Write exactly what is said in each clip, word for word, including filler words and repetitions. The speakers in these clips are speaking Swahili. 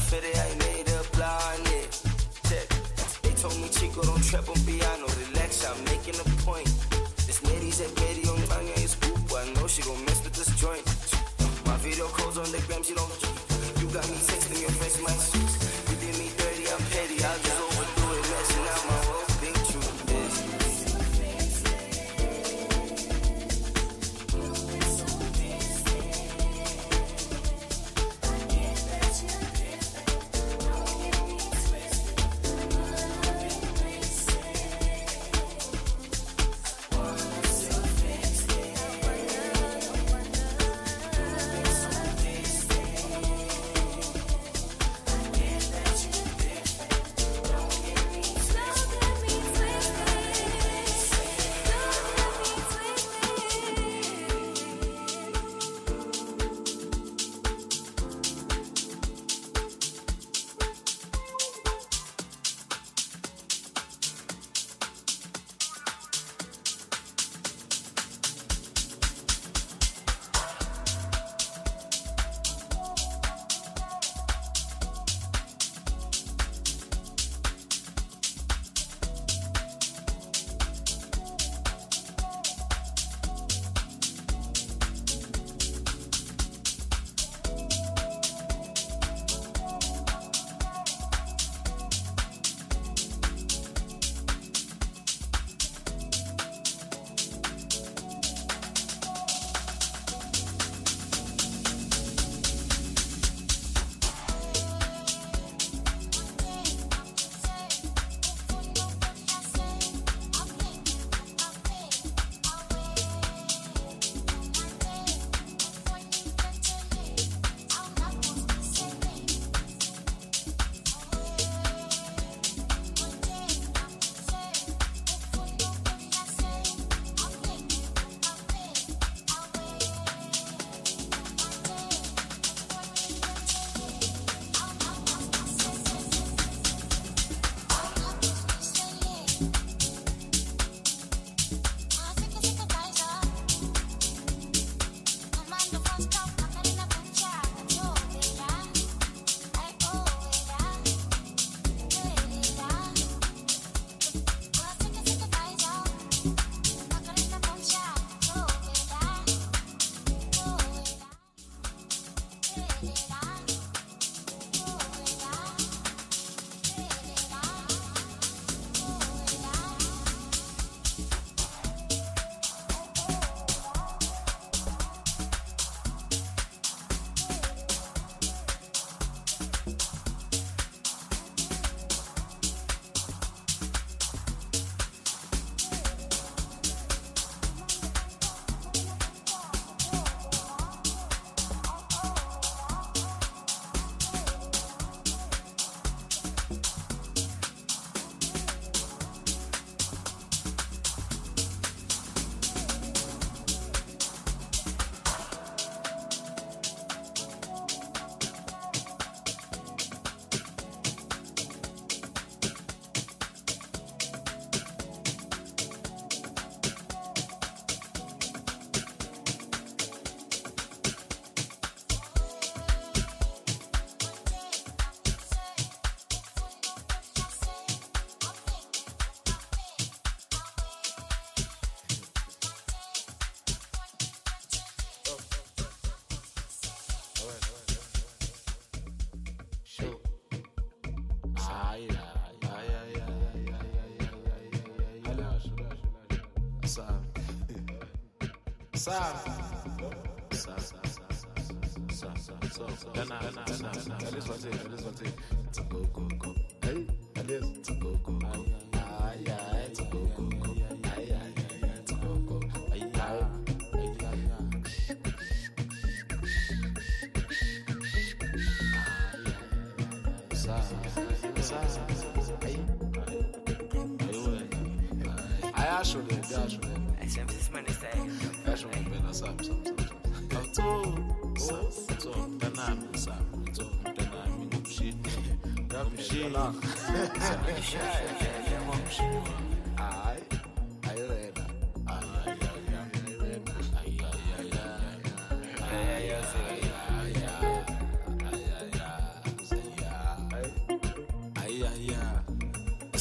fitted, I made a blonde. Check. They told me Chico don't trap on piano. Relax, I'm making a point. This lady's at Betty on Tanya is poop. I know she gon' mess with this joint. My video calls on the gram, she don't. You got me texting your friends, my shoes. You did me dirty, I'm petty. I'll just overdo it, messing out my whole big truth is.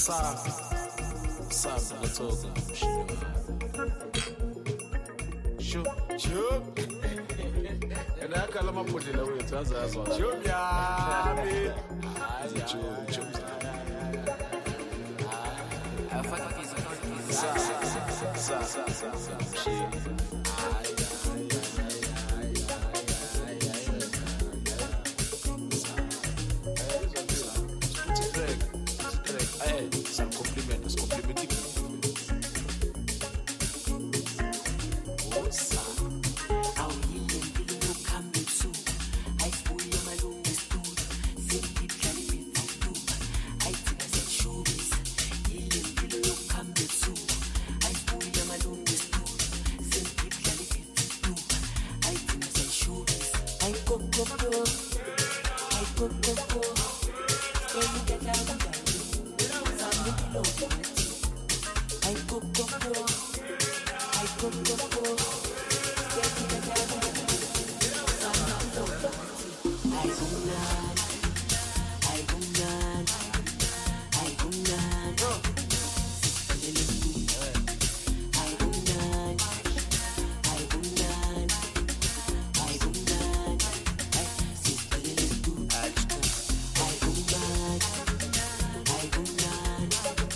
Safi. Safi ngatoka mshini. Sho, sho. Ena kala mapodela wethu azazwa. Sho byami. Hayi sho, sho. Afaka fiza, afaka fiza. Sa, sa, sa, sa, sa. Some compliment, some complimenting. What's up? How you feel you come to? I pull your my long stood. Simply can be do. I think I said showbiz. You feel you come to? I pull your my long stood. Simply can be do. I think I said showbiz. I go go go. I go go go. When you get out of the I go go go, I go go go. Get to the devil. I go mad, I go mad, I go mad. I go mad, I go mad, I go mad. Sister little boo, I go mad, I go mad.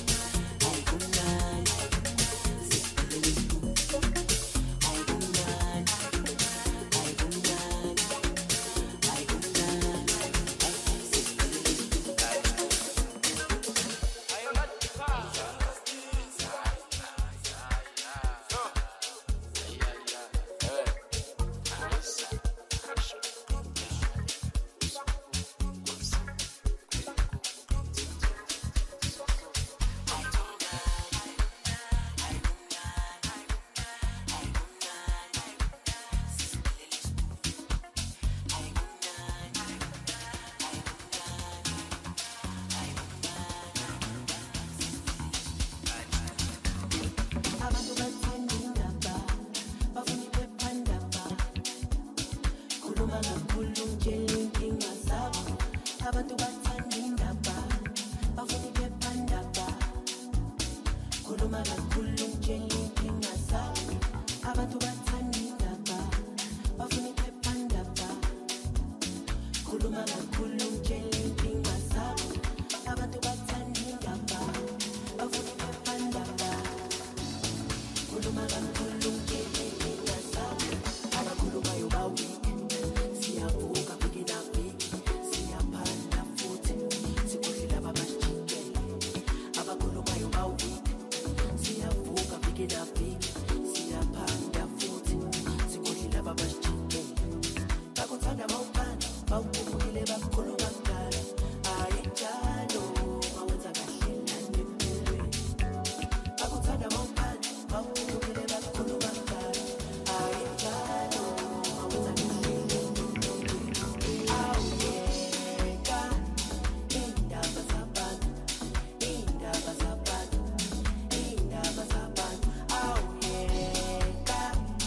Abantu bathanda indaba bafuna iphephandaba khuluma kakhulu ngitshela inkinga zabo abantu bathanda indaba bafuna iphephandaba khuluma kakhulu ngitshela inkinga zabo abantu bathanda indaba bafuna iphephandaba khuluma kakhulu ngitshela inkinga zabo abakhulumayo bawiki siyavuka begina viki siyaphanda futhi sikhohlela babashikele abakhulumayo bawiki siyavuka begina viki siyaphanda futhi sikhohlela babashikele bakuthanda mawuphanda bawukhumbule bakukhuluma kudala ayinjalo mawenza kahle nani empilweni bakuthanda mawuphanda bawukhumbule bakukhuluma kudala ayinjalo mawenza kahle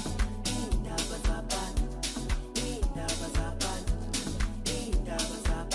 Indaba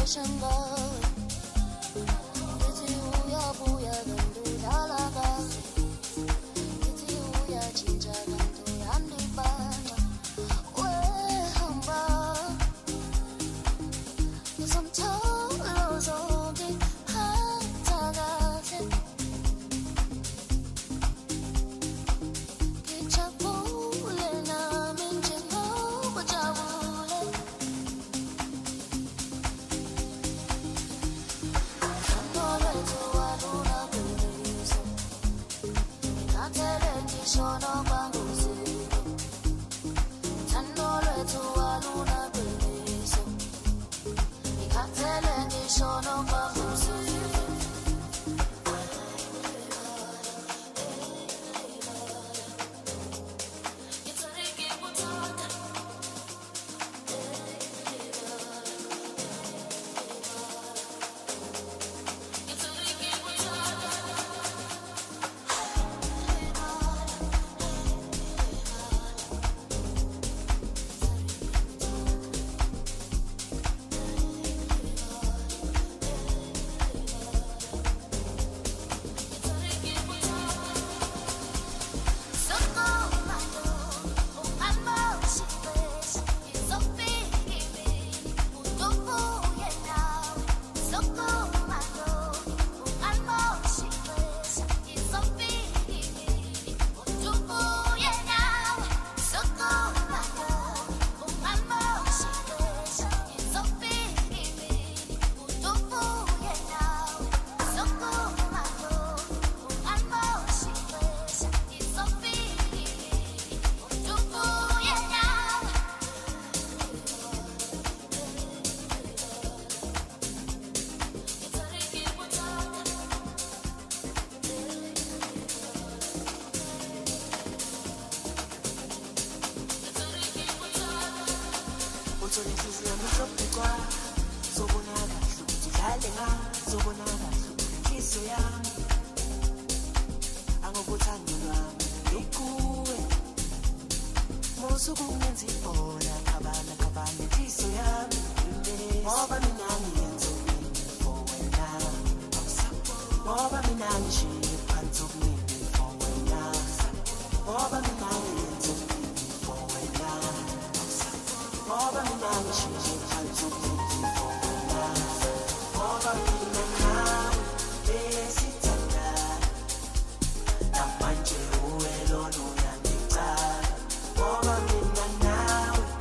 Namanje uwelo no yandicala, ngoba mina nawe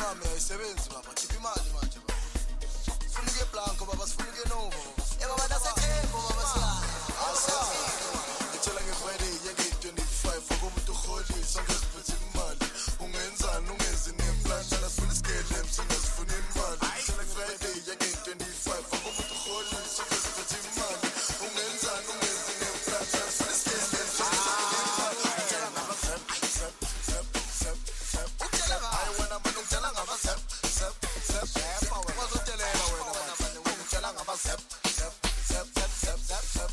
ngami ayisebenzi baba khipha imali manje baba sifuna ke blanco baba sifuna ke novo eh baba nasethembo baba siyaya ngitshela nge Friday yeke twenty-five akumuntu uholisa ngesiphethe imali ungenzani ungenzi neplan sana sifuna iskele msingasifuna imali ngitshela nge Friday yeke twenty-five akumuntu uholisa ngesiphethe imali ungenzani ungenzi neplan sana sifuna iskele ngitshela ngaba sep sep sep sep sep utshela ngaba hayi wena manje ngitshela ngaba sep sep sep sep wazotelela wena manje ngitshela ngaba sep sep sep sep sep sep sep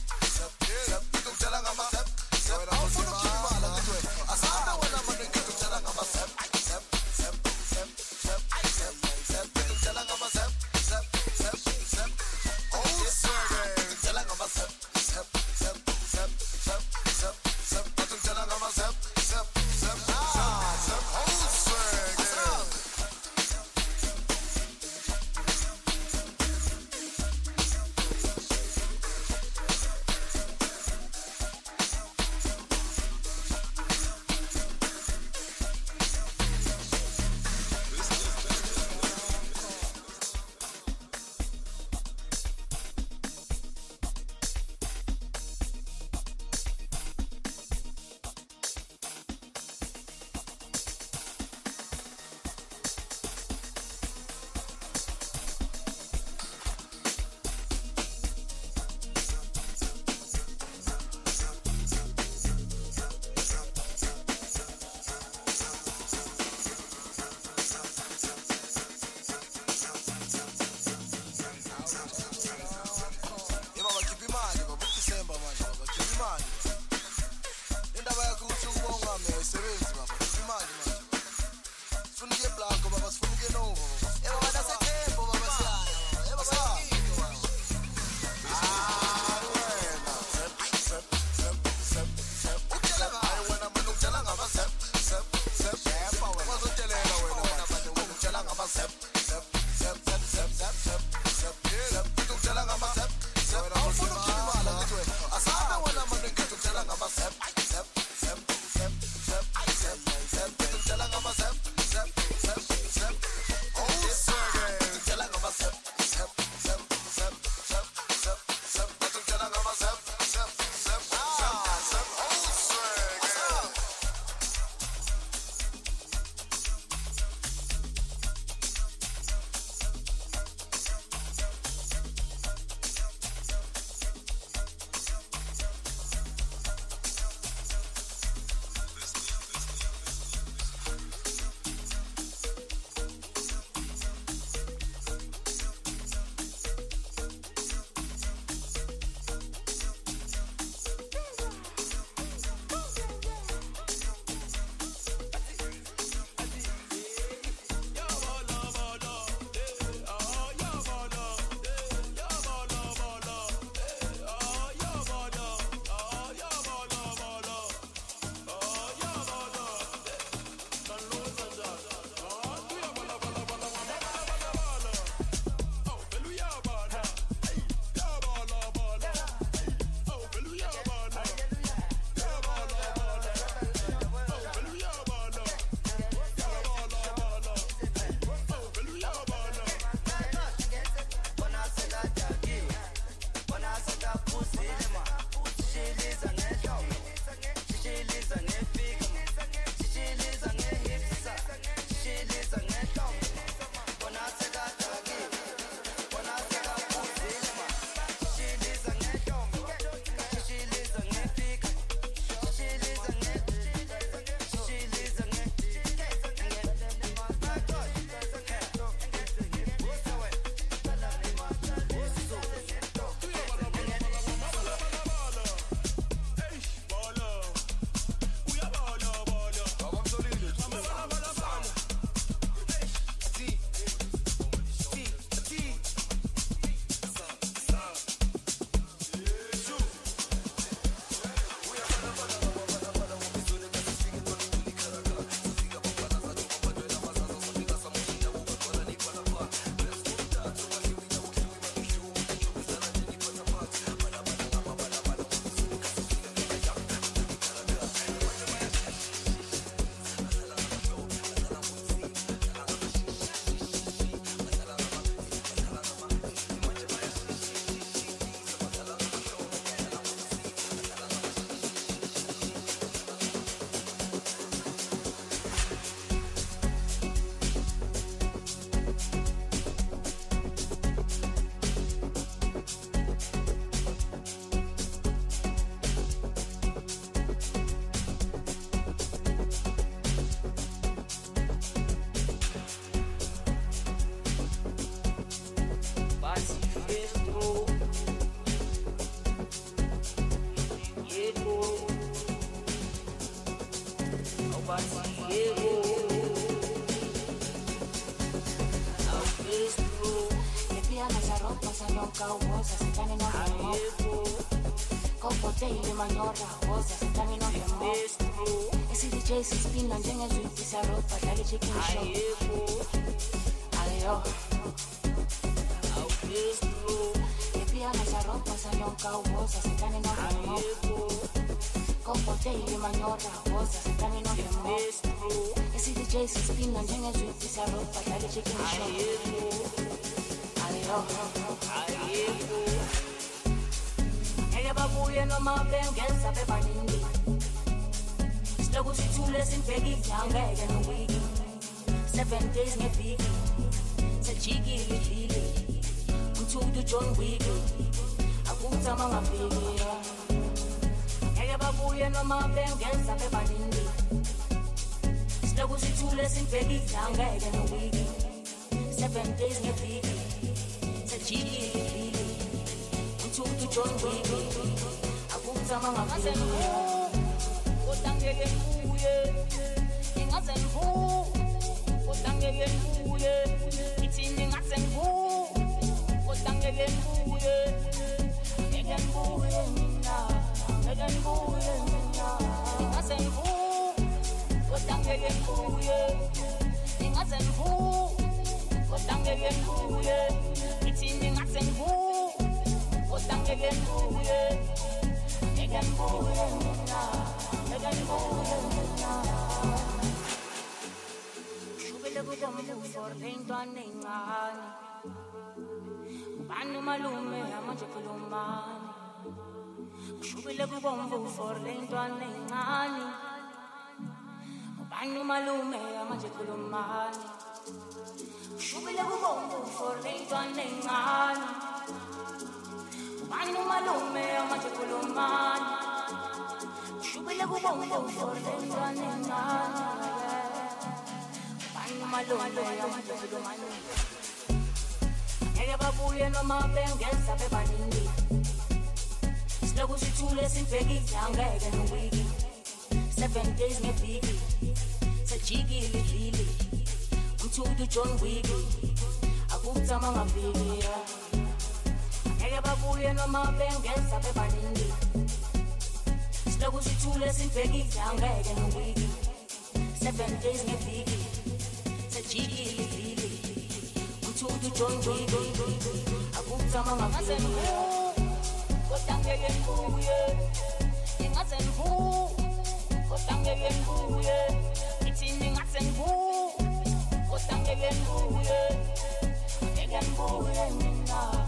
sep ngitshela ngaba sep sep awufuna ukukhala ngitwe asana wena manje ngitshela ngaba sep sep sep sep sep sep sep ngitshela ngaba sep sep sep sep oh sir ngitshela ngaba sep sep sep sep sep sep sep ngitshela ngaba sep sep sep sep oh sir Sep, sep, sep, sep, sep, sep, sep, sep, sep, ropa salonka woza sitani no mo Kopo daily manyora woza sitani no mo Esi D J sispina njenge zwiti sa ropa dali chicken show Ayo Au destro Epiana sa ropa salonka woza sitani no mo Kopo daily manyora woza sitani no mo Esi D J sispina njenge zwiti sa ropa dali chicken show Ayo Ayo Ege babuye noma bengeza bebaningi Siloku sithule simbheki ngeke nowiki Seven days ngeviki Sajikile vile Mthudu John Wick Akutama ngafiki Ege babuye noma bengeza bebaningi Siloku sithule simbheki ngeke nowiki Seven days ngeviki Sajikile vile Mthudu John Wick Akutama ngafiki Kodangeke mbuye Ingaze ngu Kodangeke mbuye Ithini ngaze ngu Kodangeke mbuye Ngeke mbuye mina Ngeke mbuye mina Ingaze ngu Kodangeke mbuye Ingaze ngu Kodangeke mbuye Ithini ngaze ngu Kodangeke mbuye Ngeke mbuye mina Shubele kubomvu for lentwana encane Ubani umalume amanje khulumani Shubele kubomvu for lentwana encane Ubani umalume amanje khulumani Shubele kubomvu for lentwana encane Ubani umalume amanje khulumani Shubile kubongo for lentwana encane Bani malolo yamanje khulumani Ngeke babuye noma bengeza bebaningi Siloku sithule simbheki ngeke nowiki Seven days ngeviki Sajikile vile Mthudu John Wick Akutama ngafiki Ngeke babuye noma bengeza bebaningi Siloku sithule simbheki ngeke nowiki Seven days ngeviki Sajikile vile Mthudu John Wick Akutama ngafiki Kodangeke mbuye Ingaze ngu Kodangeke mbuye Ithini ngaze ngu Kodangeke mbuye Ngeke mbuye mina